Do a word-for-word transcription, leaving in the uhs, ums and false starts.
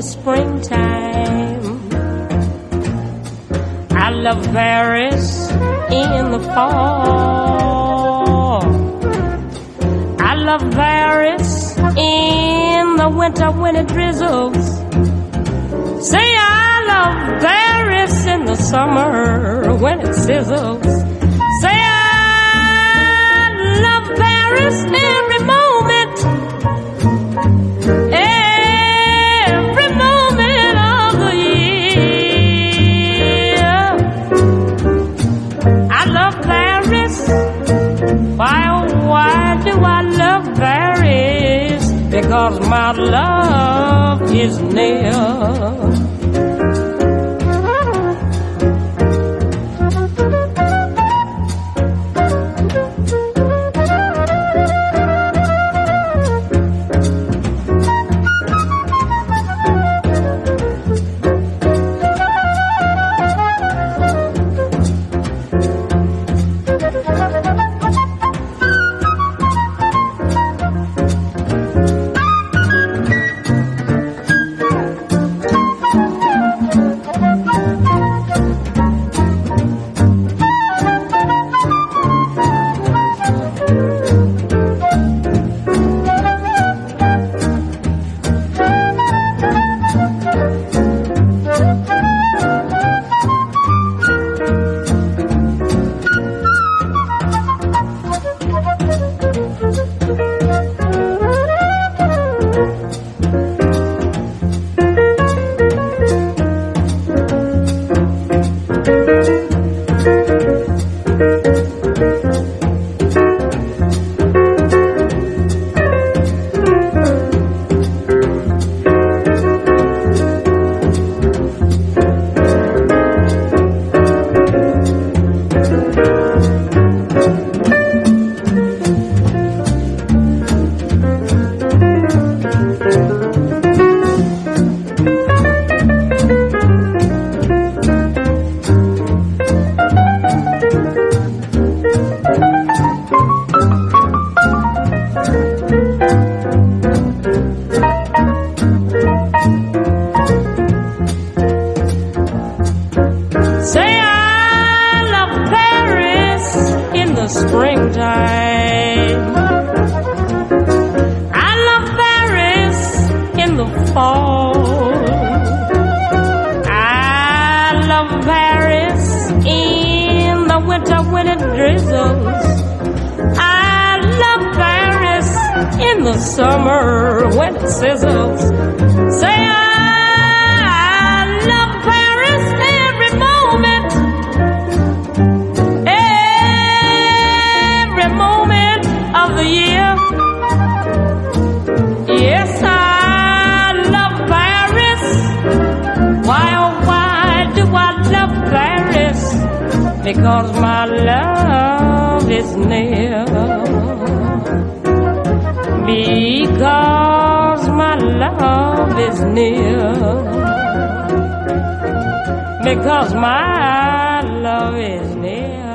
springtime. I love Paris in the fall. I love Paris in the winter when it drizzles. Say I love Paris in the summer when it sizzles. Say I love Paris every moment, every moment of the year. I love Paris. Why, oh, why do I love Paris? Because my love is near. Springtime. I love Paris in the fall. I love Paris in the winter when it drizzles. I love Paris in the summer when it sizzles. Say I love Paris every moment, of the year. Yes, I love Paris. Why, oh, why do I love Paris? Because my love is near. Because my love is near. Because my love is near.